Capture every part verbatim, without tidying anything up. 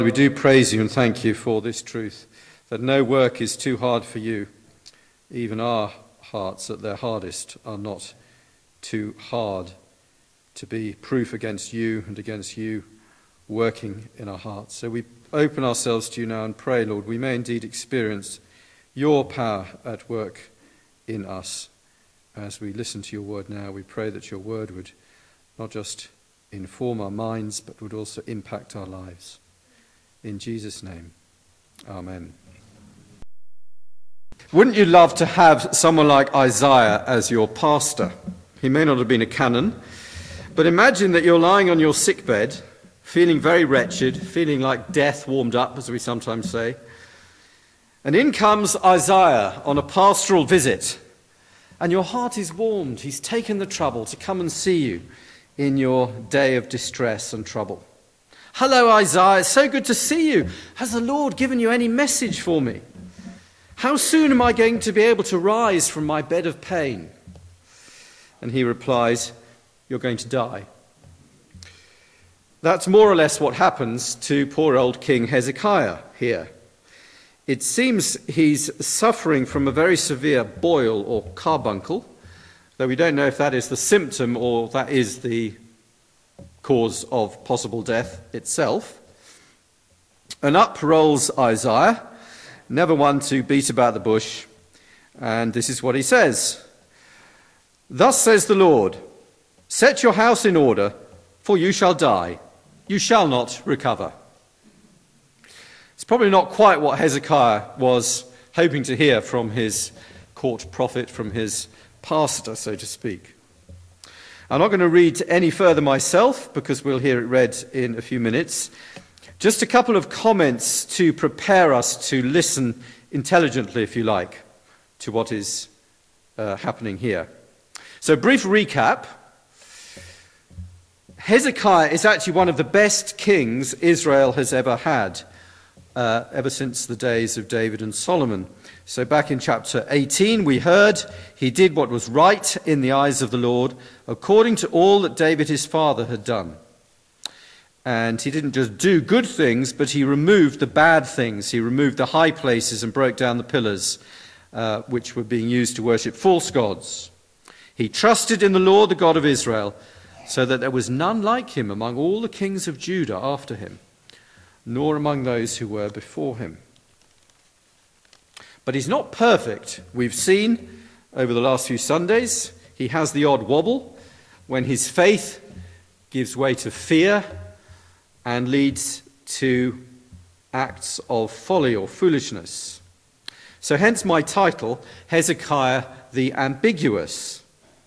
We do praise you and thank you for this truth, that no work is too hard for you. Even our hearts at their hardest are not too hard to be proof against you and against you working in our hearts. So we open ourselves to you now and pray, Lord, we may indeed experience your power at work in us. As we listen to your word now, we pray that your word would not just inform our minds, but would also impact our lives. In Jesus' name, amen. Wouldn't you love to have someone like Isaiah as your pastor? He may not have been a canon, but imagine that you're lying on your sickbed, feeling very wretched, feeling like death warmed up, as we sometimes say. And in comes Isaiah on a pastoral visit, and your heart is warmed. He's taken the trouble to come and see you in your day of distress and trouble. Hello, Isaiah, it's so good to see you. Has the Lord given you any message for me? How soon am I going to be able to rise from my bed of pain? And he replies, you're going to die. That's more or less what happens to poor old King Hezekiah here. It seems he's suffering from a very severe boil or carbuncle, though we don't know if that is the symptom or that is the cause of possible death itself. And up rolls Isaiah, never one to beat about the bush, and this is what he says. Thus says the Lord, set your house in order, for you shall die. You shall not recover. It's probably not quite what Hezekiah was hoping to hear from his court prophet, from his pastor, so to speak. I'm not going to read any further myself because we'll hear it read in a few minutes. Just a couple of comments to prepare us to listen intelligently, if you like, to what is uh, happening here. So, brief recap. Hezekiah is actually one of the best kings Israel has ever had, uh, ever since the days of David and Solomon. So back in chapter eighteen, we heard he did what was right in the eyes of the Lord, according to all that David his father had done. And he didn't just do good things, but he removed the bad things. He removed the high places and broke down the pillars, uh, which were being used to worship false gods. He trusted in the Lord, the God of Israel, so that there was none like him among all the kings of Judah after him, nor among those who were before him. But he's not perfect. We've seen over the last few Sundays, he has the odd wobble when his faith gives way to fear and leads to acts of folly or foolishness. So hence my title, Hezekiah the Ambiguous.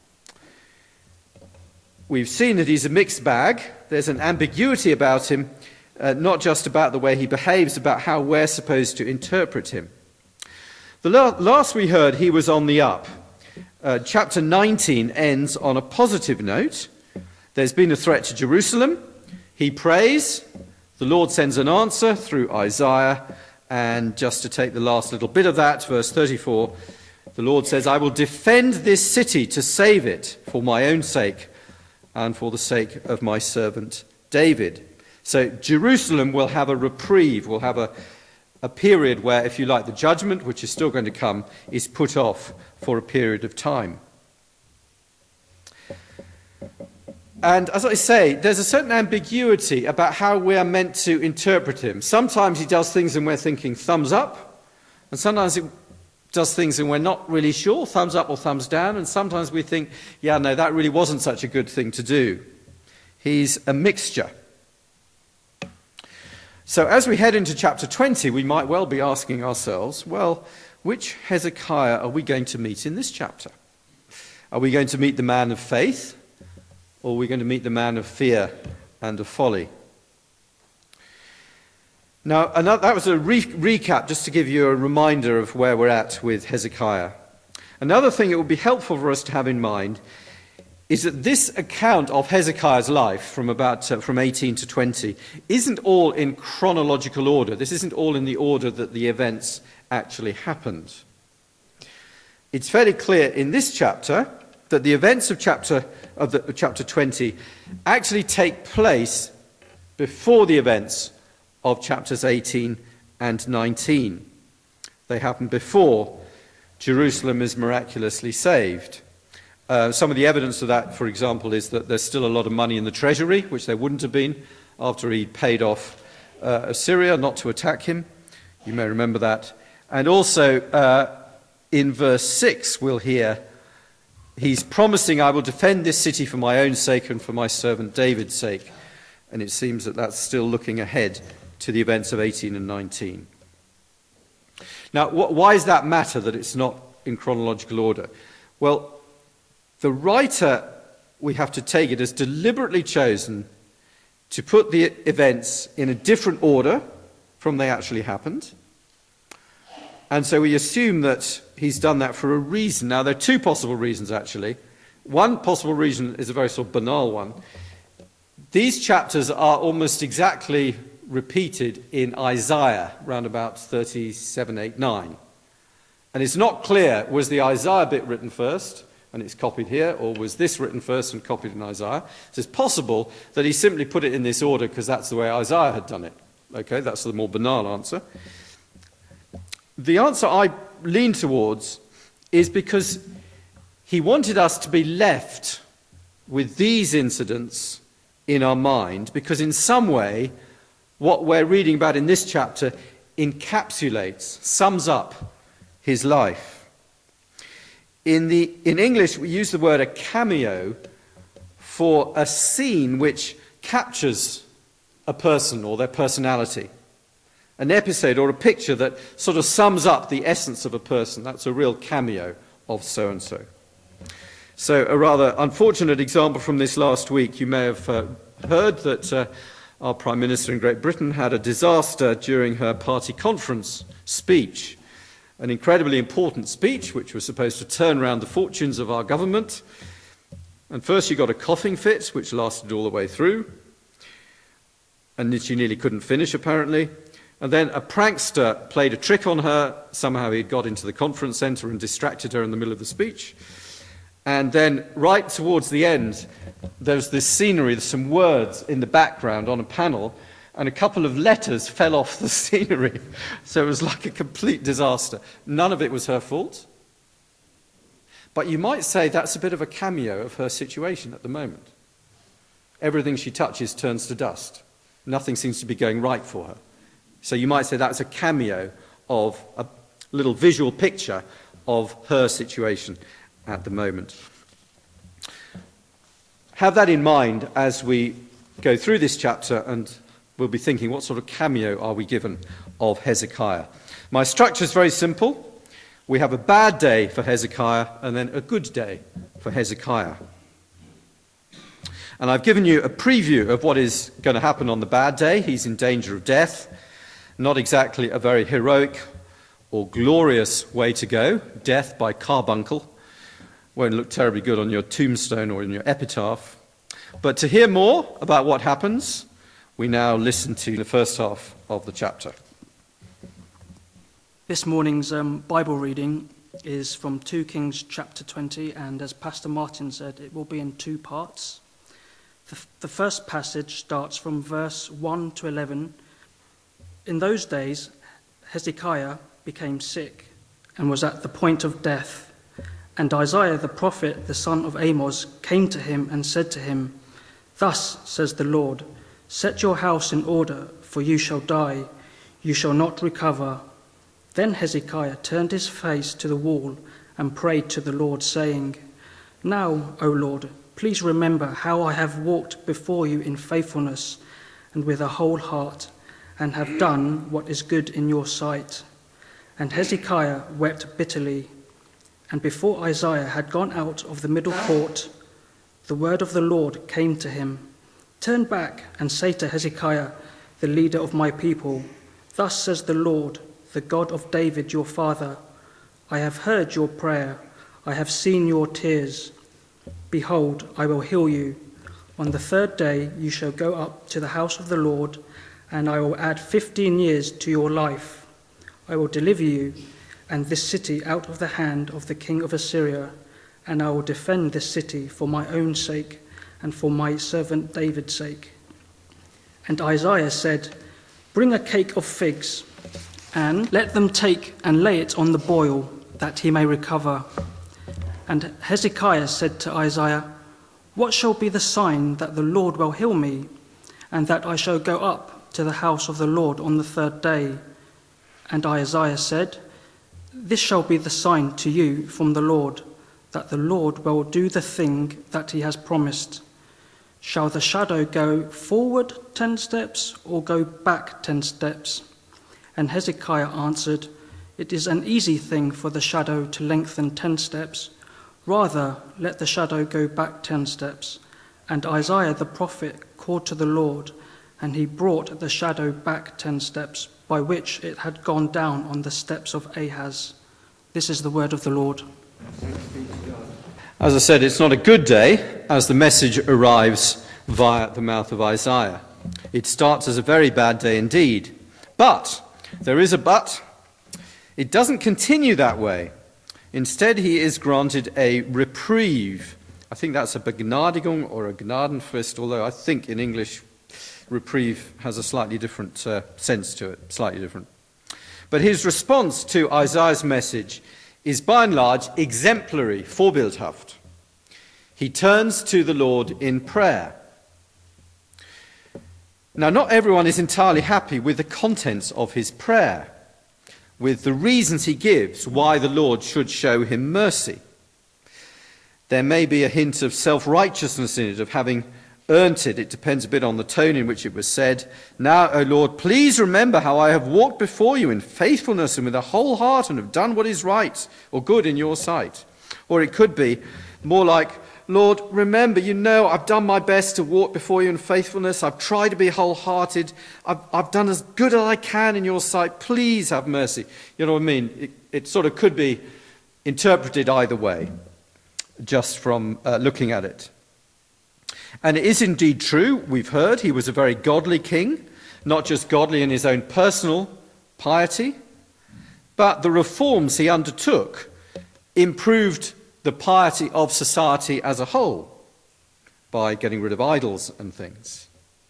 We've seen that he's a mixed bag. There's an ambiguity about him, uh, not just about the way he behaves, about how we're supposed to interpret him. The last we heard, he was on the up. Uh, chapter nineteen ends on a positive note. There's been a threat to Jerusalem. He prays. The Lord sends an answer through Isaiah. And just to take the last little bit of that, verse thirty-four, the Lord says, I will defend this city to save it for my own sake and for the sake of my servant David. So Jerusalem will have a reprieve, will have a A period where, if you like, the judgment, which is still going to come, is put off for a period of time. And as I say, there's a certain ambiguity about how we are meant to interpret him. Sometimes he does things and we're thinking thumbs up, and sometimes he does things and we're not really sure, thumbs up or thumbs down, and sometimes we think, yeah, no, that really wasn't such a good thing to do. He's a mixture. So as we head into chapter twenty, we might well be asking ourselves, well, which Hezekiah are we going to meet in this chapter? Are we going to meet the man of faith, or are we going to meet the man of fear and of folly? Now, another, that was a re- recap just to give you a reminder of where we're at with Hezekiah. Another thing that would be helpful for us to have in mind is that this account of Hezekiah's life from about uh, from eighteen to twenty isn't all in chronological order. This isn't all in the order that the events actually happened. It's fairly clear in this chapter that the events of chapter of the, chapter twenty actually take place before the events of chapters eighteen and nineteen. They happen before Jerusalem is miraculously saved. Uh, some of the evidence of that, for example, is that there's still a lot of money in the treasury, which there wouldn't have been after he'd paid off uh, Assyria not to attack him. You may remember that. And also, uh, in verse six, we'll hear, he's promising, I will defend this city for my own sake and for my servant David's sake. And it seems that that's still looking ahead to the events of eighteen and nineteen. Now, wh- why does that matter that it's not in chronological order? Well, the writer, we have to take it, has deliberately chosen to put the events in a different order from they actually happened. And so we assume that he's done that for a reason. Now, there are two possible reasons, actually. One possible reason is a very sort of banal one. These chapters are almost exactly repeated in Isaiah, round about thirty-seven, eight, nine. And it's not clear, was the Isaiah bit written first, and it's copied here, or was this written first and copied in Isaiah? So it's possible that he simply put it in this order because that's the way Isaiah had done it. Okay, that's the more banal answer. The answer I lean towards is because he wanted us to be left with these incidents in our mind, because in some way, what we're reading about in this chapter encapsulates, sums up his life. In, the, in English, we use the word a cameo for a scene which captures a person or their personality. An episode or a picture that sort of sums up the essence of a person. That's a real cameo of so-and-so. So a rather unfortunate example from this last week. You may have uh, heard that uh, our Prime Minister in Great Britain had a disaster during her party conference speech. An incredibly important speech which was supposed to turn around the fortunes of our government. And first she got a coughing fit which lasted all the way through. And she nearly couldn't finish apparently. And then a prankster played a trick on her. Somehow he got into the conference centre and distracted her in the middle of the speech. And then right towards the end, there's this scenery, there's some words in the background on a panel, and a couple of letters fell off the scenery. So it was like a complete disaster. None of it was her fault. But you might say that's a bit of a cameo of her situation at the moment. Everything she touches turns to dust. Nothing seems to be going right for her. So you might say that's a cameo of a little visual picture of her situation at the moment. Have that in mind as we go through this chapter, and we'll be thinking, what sort of cameo are we given of Hezekiah? My structure is very simple. We have a bad day for Hezekiah and then a good day for Hezekiah. And I've given you a preview of what is going to happen on the bad day. He's in danger of death. Not exactly a very heroic or glorious way to go. Death by carbuncle. Won't look terribly good on your tombstone or in your epitaph. But to hear more about what happens, we now listen to the first half of the chapter. This morning's um, Bible reading is from two Kings chapter twenty, and as Pastor Martin said, it will be in two parts. The, the first passage starts from verse one to eleven. In those days, Hezekiah became sick and was at the point of death. And Isaiah the prophet, the son of Amos, came to him and said to him, "Thus says the Lord, set your house in order, for you shall die, you shall not recover." Then Hezekiah turned his face to the wall and prayed to the Lord, saying, "Now, O Lord, please remember how I have walked before you in faithfulness and with a whole heart, and have done what is good in your sight." And Hezekiah wept bitterly. And before Isaiah had gone out of the middle court, the word of the Lord came to him, "Turn back and say to Hezekiah, the leader of my people, thus says the Lord, the God of David your father, I have heard your prayer, I have seen your tears. Behold, I will heal you. On the third day you shall go up to the house of the Lord, and I will add fifteen years to your life. I will deliver you and this city out of the hand of the king of Assyria, and I will defend this city for my own sake and for my servant David's sake." And Isaiah said, Bring a cake of figs, and let them take and lay it on the boil, that he may recover. And Hezekiah said to Isaiah, What shall be the sign that the Lord will heal me, and that I shall go up to the house of the Lord on the third day? And Isaiah said, This shall be the sign to you from the Lord, that the Lord will do the thing that he has promised. Shall the shadow go forward ten steps, or go back ten steps? And Hezekiah answered, It is an easy thing for the shadow to lengthen ten steps. Rather, let the shadow go back ten steps. And Isaiah the prophet called to the Lord, and he brought the shadow back ten steps, by which it had gone down on the steps of Ahaz. This is the word of the Lord. As I said, it's not a good day as the message arrives via the mouth of Isaiah. It starts as a very bad day indeed. But, there is a but, it doesn't continue that way. Instead, he is granted a reprieve. I think that's a Begnadigung or a Gnadenfrist, although I think in English reprieve has a slightly different uh, sense to it, slightly different. But his response to Isaiah's message is by and large exemplary, vorbildhaft. He turns to the Lord in prayer. Now, not everyone is entirely happy with the contents of his prayer, with the reasons he gives why the Lord should show him mercy. There may be a hint of self-righteousness in it, of having earned it. It depends a bit on the tone in which it was said. Now, O Lord, please remember how I have walked before you in faithfulness and with a whole heart and have done what is right or good in your sight. Or it could be more like, Lord, remember, you know, I've done my best to walk before you in faithfulness. I've tried to be wholehearted. I've, I've done as good as I can in your sight. Please have mercy. You know what I mean? It, it sort of could be interpreted either way, just from uh, looking at it. And it is indeed true, we've heard, he was a very godly king, not just godly in his own personal piety, but the reforms he undertook improved the piety of society as a whole by getting rid of idols and things.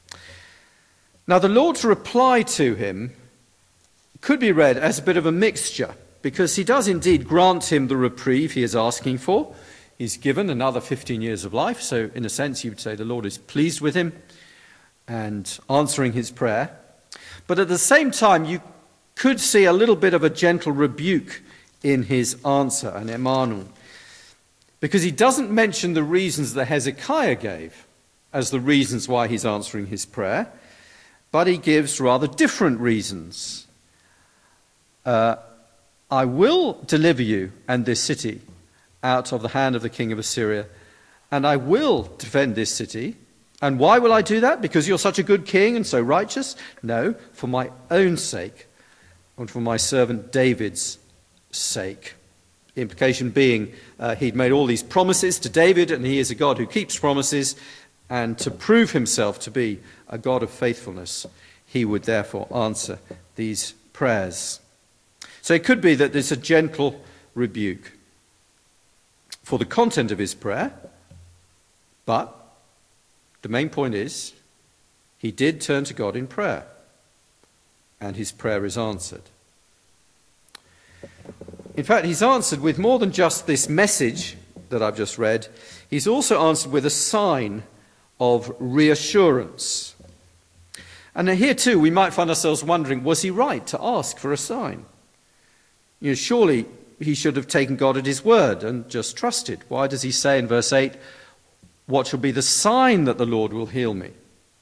Now, the Lord's reply to him could be read as a bit of a mixture, because he does indeed grant him the reprieve he is asking for. He's given another fifteen years of life, so in a sense you would say the Lord is pleased with him and answering his prayer. But at the same time, you could see a little bit of a gentle rebuke in his answer, an emanun, because he doesn't mention the reasons that Hezekiah gave as the reasons why he's answering his prayer, but he gives rather different reasons. Uh, I will deliver you and this city out of the hand of the king of Assyria, and I will defend this city. And why will I do that? Because you're such a good king and so righteous? No, for my own sake and for my servant David's sake. The implication being uh, he'd made all these promises to David, and he is a God who keeps promises, and to prove himself to be a God of faithfulness, he would therefore answer these prayers. So it could be that there's a gentle rebuke for the content of his prayer, but the main point is he did turn to God in prayer, and his prayer is answered. In fact, he's answered with more than just this message that I've just read. He's also answered with a sign of reassurance. And here too we might find ourselves wondering, was he right to ask for a sign? You know, surely he should have taken God at his word and just trusted. Why does he say in verse eight, what shall be the sign that the Lord will heal me?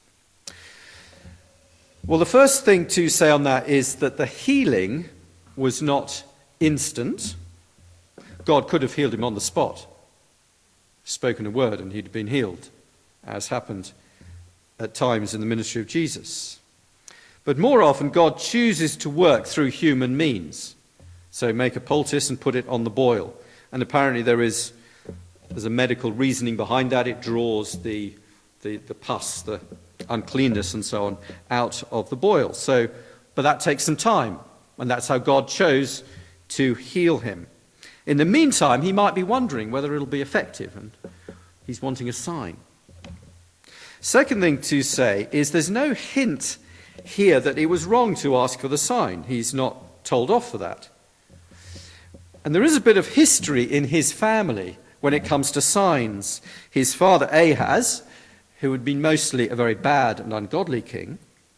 Well, the first thing to say on that is that the healing was not instant. God could have healed him on the spot, spoken a word and he'd been healed, as happened at times in the ministry of Jesus. But more often God chooses to work through human means. So make a poultice and put it on the boil. And apparently there is there's a medical reasoning behind that. It draws the, the, the pus, the uncleanness and so on, out of the boil. So, but that takes some time. And that's how God chose to heal him. In the meantime, he might be wondering whether it'll be effective, and he's wanting a sign. Second thing to say is there's no hint hear that it was wrong to ask for the sign. He's not told off for that. And there is a bit of history in his family when it comes to signs. His father Ahaz, who had been mostly a very bad and ungodly king,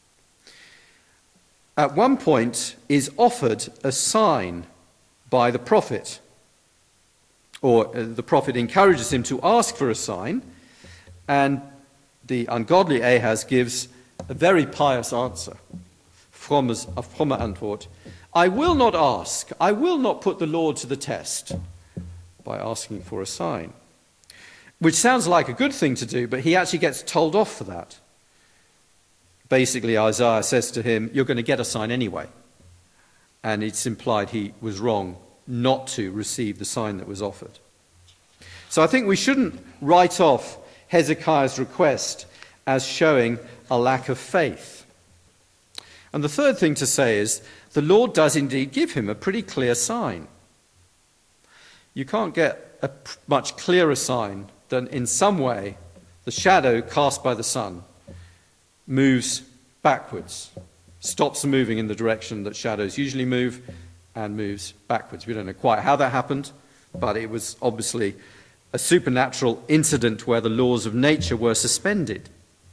at one point is offered a sign by the prophet, or the prophet encourages him to ask for a sign, and the ungodly Ahaz gives a very pious answer, frommes, a fromme Antwort. I will not ask, I will not put the Lord to the test by asking for a sign. Which sounds like a good thing to do, but he actually gets told off for that. Basically, Isaiah says to him, you're going to get a sign anyway. And it's implied he was wrong not to receive the sign that was offered. So I think we shouldn't write off Hezekiah's request as showing a lack of faith. And the third thing to say is, the Lord does indeed give him a pretty clear sign. You can't get a much clearer sign than in some way the shadow cast by the sun moves backwards, stops moving in the direction that shadows usually move, and moves backwards. We don't know quite how that happened, but it was obviously a supernatural incident where the laws of nature were suspended.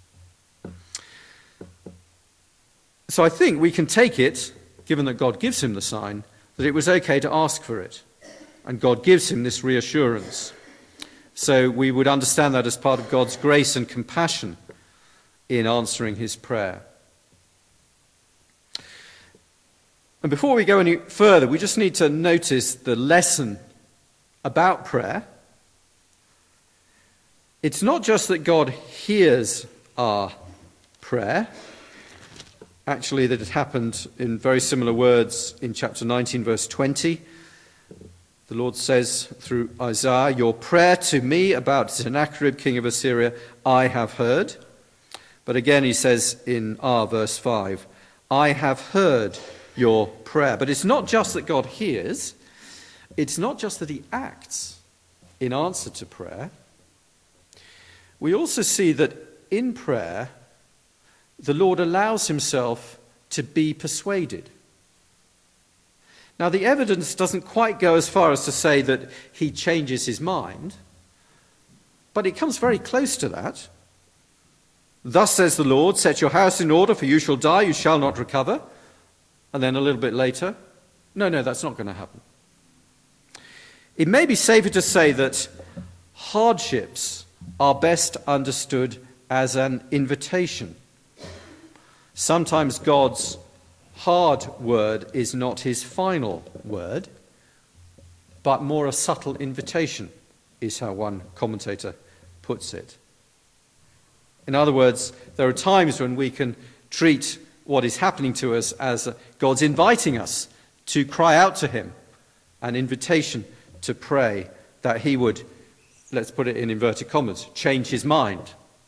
So I think we can take it, given that God gives him the sign, that it was okay to ask for it. And God gives him this reassurance. So we would understand that as part of God's grace and compassion in answering his prayer. And before we go any further, we just need to notice the lesson about prayer. It's not just that God hears our prayer. Actually, that it happened in very similar words in chapter nineteen, verse twenty. The Lord says through Isaiah, your prayer to me about Sennacherib, king of Assyria, I have heard. But again he says in our verse five, I have heard your prayer. But it's not just that God hears, it's not just that he acts in answer to prayer. We also see that in prayer, the Lord allows himself to be persuaded. Now, the evidence doesn't quite go as far as to say that he changes his mind, but it comes very close to that. Thus says the Lord, set your house in order, for you shall die, you shall not recover. And then a little bit later, no, no, that's not going to happen. It may be safer to say that hardships are best understood as an invitation. Sometimes God's hard word is not his final word, but more a subtle invitation, is how one commentator puts it. In other words, there are times when we can treat what is happening to us as God's inviting us to cry out to him, an invitation to pray that he would, let's put it in inverted commas, change his mind.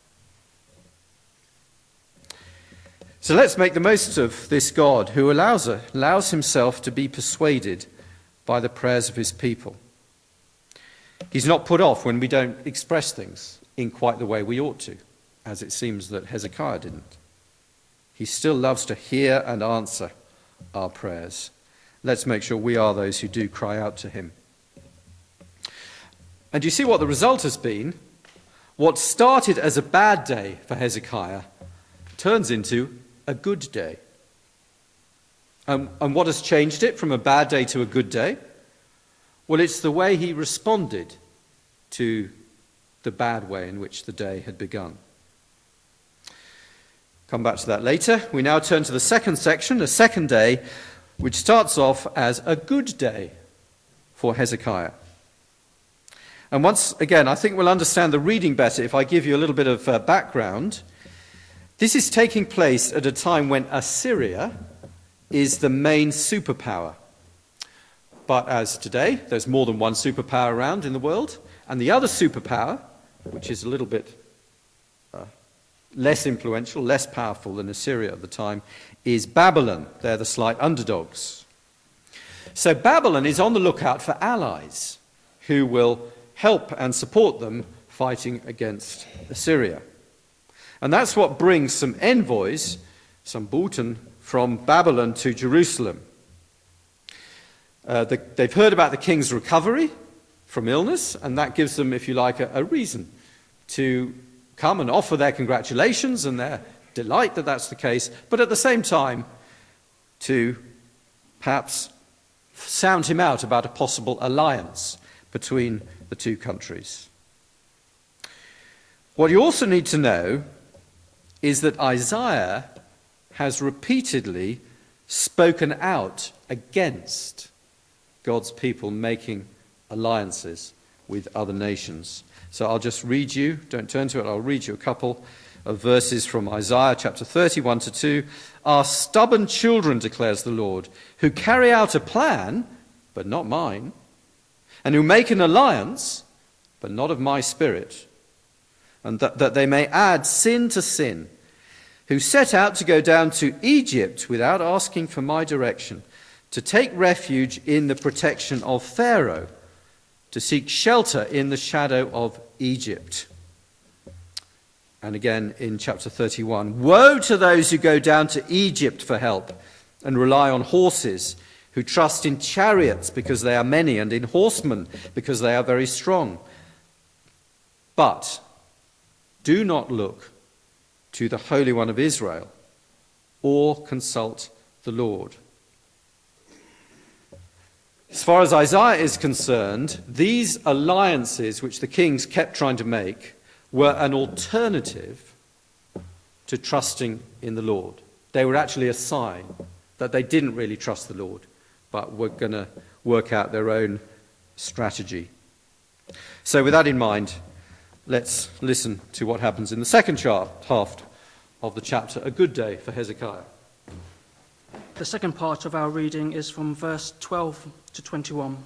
So let's make the most of this God who allows, allows himself to be persuaded by the prayers of his people. He's not put off when we don't express things in quite the way we ought to, as it seems that Hezekiah didn't. He still loves to hear and answer our prayers. Let's make sure we are those who do cry out to him. And you see what the result has been? What started as a bad day for Hezekiah turns into a good day. Um, and what has changed it from a bad day to a good day? Well, it's the way he responded to the bad way in which the day had begun. Come back to that later. We now turn to the second section, the second day, which starts off as a good day for Hezekiah. And once again, I think we'll understand the reading better if I give you a little bit of uh, background. This is taking place at a time when Assyria is the main superpower. But as today, there's more than one superpower around in the world, and the other superpower, which is a little bit uh, less influential, less powerful than Assyria at the time, is Babylon. They're the slight underdogs. So Babylon is on the lookout for allies who will help and support them fighting against Assyria. And that's what brings some envoys Sambuten, from Babylon to Jerusalem. Uh, the, they've heard about the king's recovery from illness, and that gives them, if you like, a, a reason to come and offer their congratulations and their delight that that's the case, but at the same time to perhaps sound him out about a possible alliance between the two countries. What you also need to know is that Isaiah has repeatedly spoken out against God's people making alliances with other nations. So I'll just read you, don't turn to it, I'll read you a couple of verses from Isaiah chapter thirty, one to two. Are stubborn children, declares the Lord, who carry out a plan, but not mine, and who make an alliance, but not of my spirit, and that, that they may add sin to sin, who set out to go down to Egypt without asking for my direction, to take refuge in the protection of Pharaoh, to seek shelter in the shadow of Egypt. And again in chapter thirty-one, woe to those who go down to Egypt for help and rely on horses, who trust in chariots because they are many, and in horsemen because they are very strong. But do not look to the Holy One of Israel, or consult the Lord. As far as Isaiah is concerned, these alliances which the kings kept trying to make were an alternative to trusting in the Lord. They were actually a sign that they didn't really trust the Lord, but were going to work out their own strategy. So with that in mind, let's listen to what happens in the second half of the chapter, A Good Day for Hezekiah. The second part of our reading is from verse twelve to twenty-one.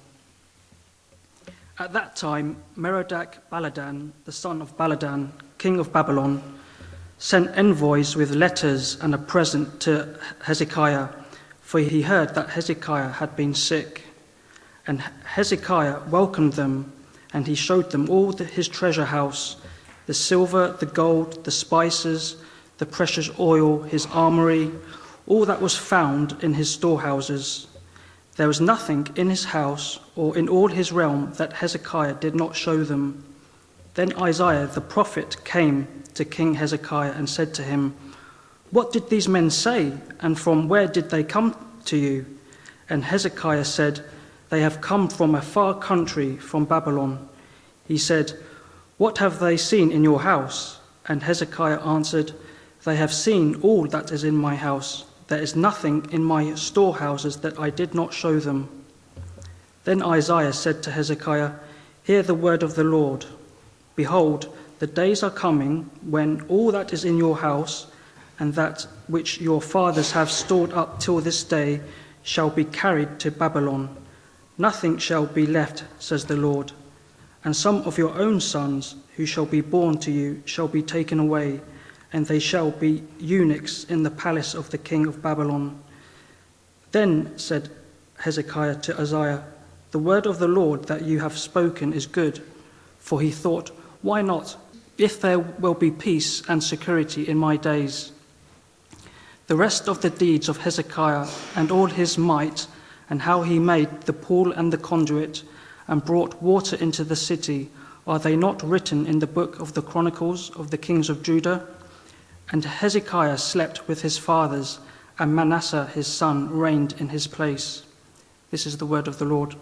At that time, Merodach-Baladan, the son of Baladan, king of Babylon, sent envoys with letters and a present to Hezekiah, for he heard that Hezekiah had been sick. And Hezekiah welcomed them, and he showed them all the, his treasure house, the silver, the gold, the spices, the precious oil, his armory, all that was found in his storehouses. There was nothing in his house or in all his realm that Hezekiah did not show them. Then Isaiah the prophet came to King Hezekiah and said to him, "What did these men say, and from where did they come to you?" And Hezekiah said, "They have come from a far country, from Babylon." He said, "What have they seen in your house?" And Hezekiah answered, "They have seen all that is in my house. There is nothing in my storehouses that I did not show them." Then Isaiah said to Hezekiah, "Hear the word of the Lord. Behold, the days are coming when all that is in your house and that which your fathers have stored up till this day shall be carried to Babylon. Nothing shall be left, says the Lord. And some of your own sons who shall be born to you shall be taken away, and they shall be eunuchs in the palace of the king of Babylon." Then said Hezekiah to Isaiah, "The word of the Lord that you have spoken is good." For he thought, "Why not, if there will be peace and security in my days?" The rest of the deeds of Hezekiah and all his might, and how he made the pool and the conduit, and brought water into the city, are they not written in the book of the Chronicles of the kings of Judah? And Hezekiah slept with his fathers, and Manasseh his son reigned in his place. This is the word of the Lord.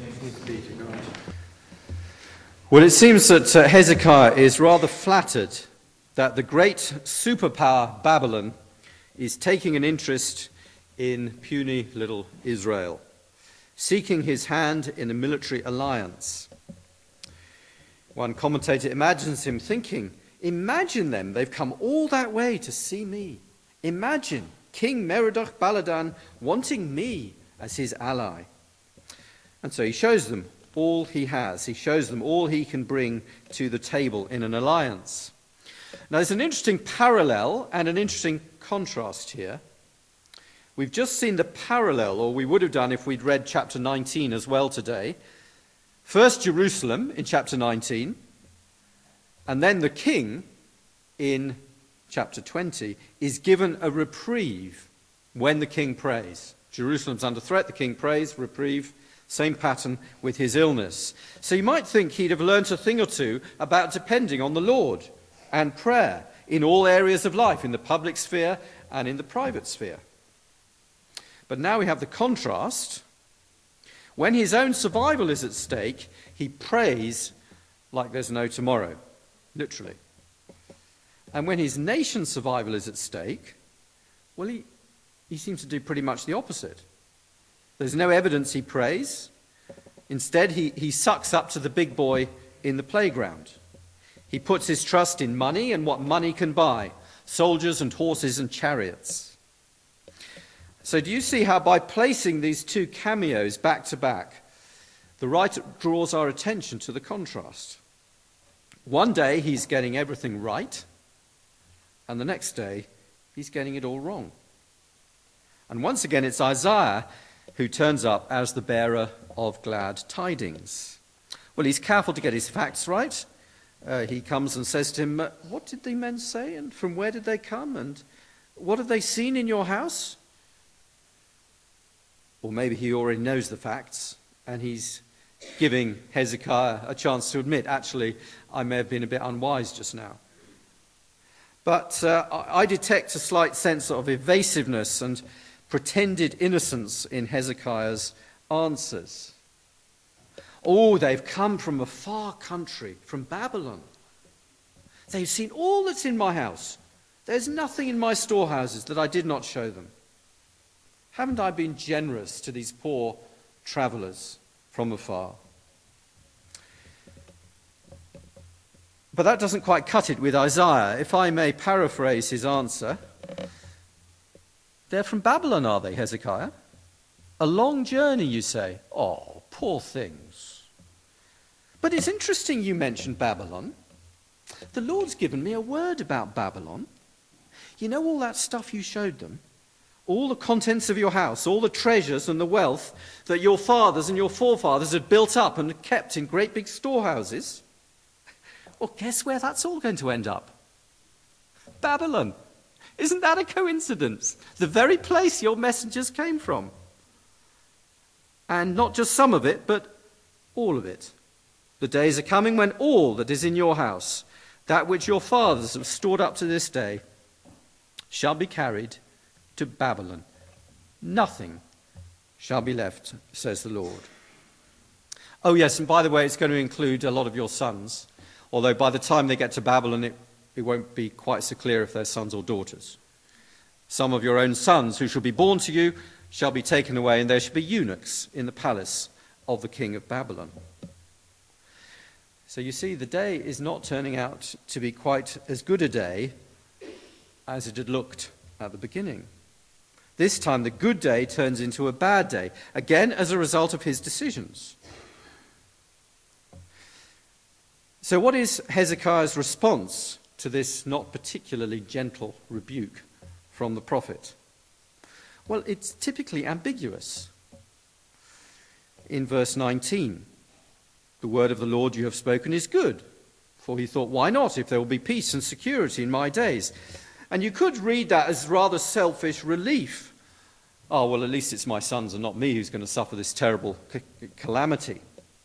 Well, it seems that uh, Hezekiah is rather flattered that the great superpower Babylon is taking an interest in puny little Israel, seeking his hand in a military alliance. One commentator imagines him thinking, imagine them, they've come all that way to see me. Imagine King Merodach-Baladan wanting me as his ally. And so he shows them all he has. He shows them all he can bring to the table in an alliance. Now there's an interesting parallel and an interesting contrast here. We've just seen the parallel, or we would have done if we'd read chapter nineteen as well today. First Jerusalem in chapter nineteen, and then the king in chapter twenty, is given a reprieve when the king prays. Jerusalem's under threat, the king prays, reprieve, same pattern with his illness. So you might think he'd have learnt a thing or two about depending on the Lord and prayer in all areas of life, in the public sphere and in the private sphere. But now we have the contrast. When his own survival is at stake, he prays like there's no tomorrow, literally. And when his nation's survival is at stake, well, he, he seems to do pretty much the opposite. There's no evidence he prays. Instead, he, he sucks up to the big boy in the playground. He puts his trust in money and what money can buy, soldiers and horses and chariots. So do you see how by placing these two cameos back to back, the writer draws our attention to the contrast? One day he's getting everything right, and the next day he's getting it all wrong. And once again it's Isaiah who turns up as the bearer of glad tidings. Well, he's careful to get his facts right. Uh, he comes and says to him, uh, what did the men say, and from where did they come, and what have they seen in your house? Or maybe he already knows the facts, and he's giving Hezekiah a chance to admit, actually, I may have been a bit unwise just now. But uh, I detect a slight sense of evasiveness and pretended innocence in Hezekiah's answers. Oh, they've come from a far country, from Babylon. They've seen all that's in my house. There's nothing in my storehouses that I did not show them. Haven't I been generous to these poor travelers from afar? But that doesn't quite cut it with Isaiah. If I may paraphrase his answer, they're from Babylon, are they, Hezekiah? A long journey, you say. Oh, poor things. But it's interesting you mentioned Babylon. The Lord's given me a word about Babylon. You know all that stuff you showed them? All the contents of your house, all the treasures and the wealth that your fathers and your forefathers had built up and kept in great big storehouses? Well, guess where that's all going to end up? Babylon. Isn't that a coincidence? The very place your messengers came from. And not just some of it, but all of it. The days are coming when all that is in your house, that which your fathers have stored up to this day, shall be carried to Babylon. Nothing shall be left, says the Lord. Oh yes, and by the way, it's going to include a lot of your sons, although by the time they get to Babylon, it, it won't be quite so clear if they're sons or daughters. Some of your own sons who shall be born to you shall be taken away, and there shall be eunuchs in the palace of the king of Babylon. So you see, the day is not turning out to be quite as good a day as it had looked at the beginning. This time the good day turns into a bad day, again as a result of his decisions. So what is Hezekiah's response to this not particularly gentle rebuke from the prophet? Well, it's typically ambiguous. In verse nineteen, the word of the Lord you have spoken is good. For he thought, why not, if there will be peace and security in my days? And you could read that as rather selfish relief. Oh, well, at least it's my sons and not me who's going to suffer this terrible c- calamity.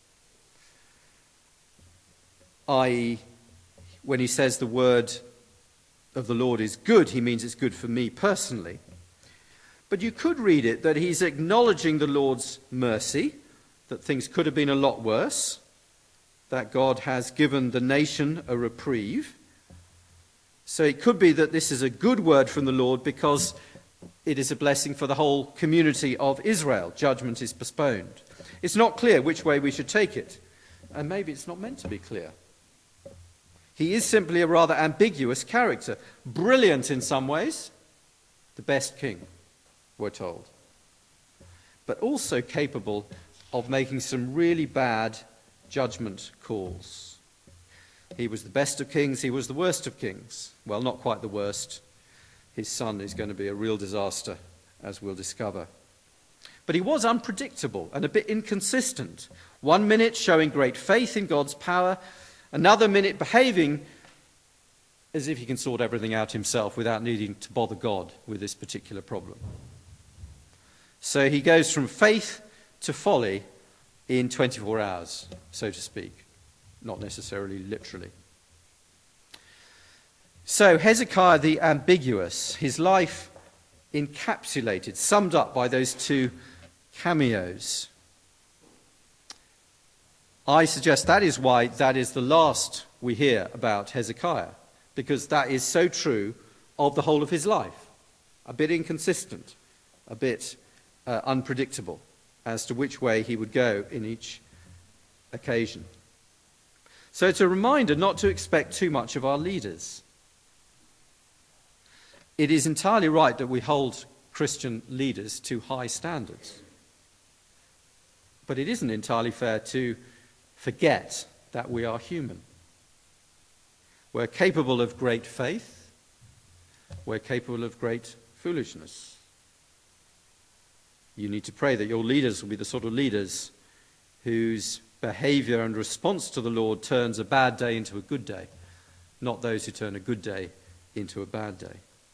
that is, when he says the word of the Lord is good, he means it's good for me personally. But you could read it that he's acknowledging the Lord's mercy, that things could have been a lot worse, that God has given the nation a reprieve. So it could be that this is a good word from the Lord because it is a blessing for the whole community of Israel. Judgment is postponed. It's not clear which way we should take it, and maybe it's not meant to be clear. He is simply a rather ambiguous character, brilliant in some ways, the best king, we're told, but also capable of making some really bad judgment calls. He was the best of kings, he was the worst of kings. Well, not quite the worst. His son is going to be a real disaster, as we'll discover. But he was unpredictable and a bit inconsistent. One minute showing great faith in God's power, another minute behaving as if he can sort everything out himself without needing to bother God with this particular problem. So he goes from faith to folly in twenty-four hours, so to speak, not necessarily literally. So Hezekiah the ambiguous, his life encapsulated, summed up by those two cameos. I suggest that is why that is the last we hear about Hezekiah, because that is so true of the whole of his life. A bit inconsistent, a bit uh, unpredictable as to which way he would go in each occasion. So it's a reminder not to expect too much of our leaders. It is entirely right that we hold Christian leaders to high standards. But it isn't entirely fair to forget that we are human. We're capable of great faith. We're capable of great foolishness. You need to pray that your leaders will be the sort of leaders whose behavior and response to the Lord turns a bad day into a good day, not those who turn a good day into a bad day.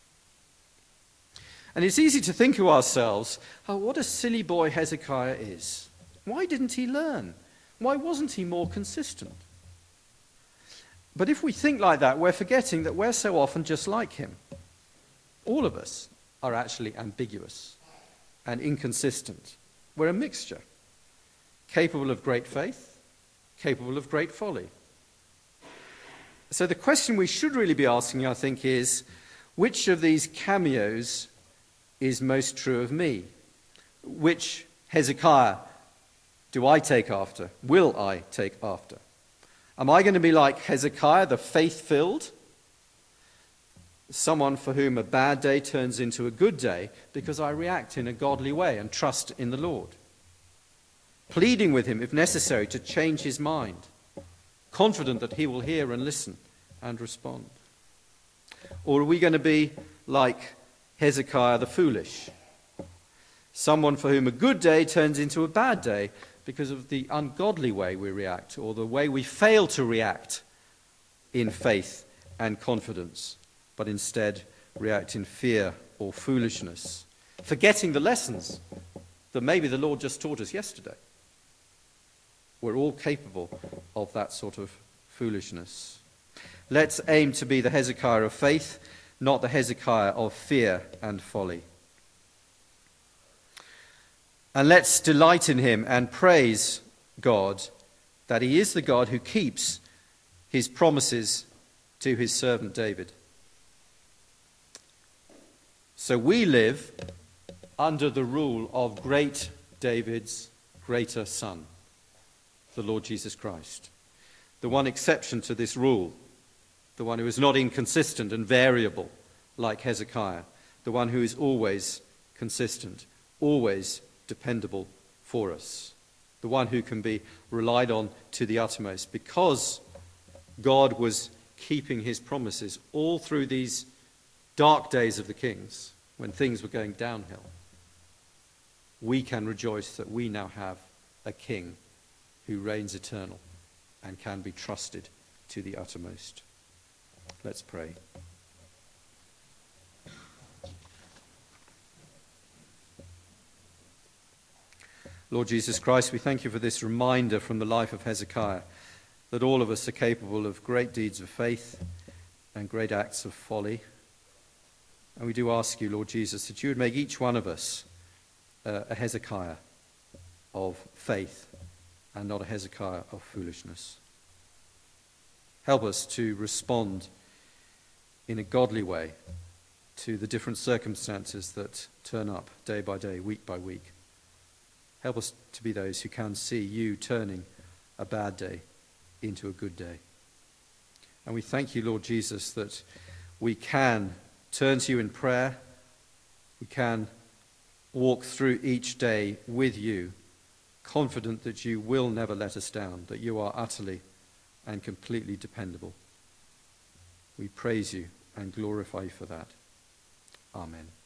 And it's easy to think of ourselves, oh, what a silly boy Hezekiah is. Why didn't he learn? Why wasn't he more consistent? But if we think like that, we're forgetting that we're so often just like him. All of us are actually ambiguous and inconsistent. We're a mixture, capable of great faith, capable of great folly. So the question we should really be asking, I think, is, which of these cameos is most true of me? Which Hezekiah do I take after? Will I take after? Am I going to be like Hezekiah, the faith-filled? Someone for whom a bad day turns into a good day because I react in a godly way and trust in the Lord. Pleading with him, if necessary, to change his mind. Confident that he will hear and listen and respond. Or are we going to be like Hezekiah the foolish? Someone for whom a good day turns into a bad day because of the ungodly way we react, or the way we fail to react in faith and confidence, but instead react in fear or foolishness, forgetting the lessons that maybe the Lord just taught us yesterday. We're all capable of that sort of foolishness. Let's aim to be the Hezekiah of faith, not the Hezekiah of fear and folly. And let's delight in him and praise God that he is the God who keeps his promises to his servant David. So we live under the rule of great David's greater son, the Lord Jesus Christ. The one exception to this rule, the one who is not inconsistent and variable like Hezekiah, the one who is always consistent, always dependable for us, the one who can be relied on to the uttermost, because God was keeping his promises all through these dark days of the kings when things were going downhill. We can rejoice that we now have a king who reigns eternal and can be trusted to the uttermost. Let's pray. Lord Jesus Christ, we thank you for this reminder from the life of Hezekiah that all of us are capable of great deeds of faith and great acts of folly. And we do ask you, Lord Jesus, that you would make each one of us uh, a Hezekiah of faith and not a Hezekiah of foolishness. Help us to respond in a godly way to the different circumstances that turn up day by day, week by week. Help us to be those who can see you turning a bad day into a good day. And we thank you, Lord Jesus, that we can turn to you in prayer. We can walk through each day with you, confident that you will never let us down, that you are utterly and completely dependable. We praise you and glorify you for that. Amen.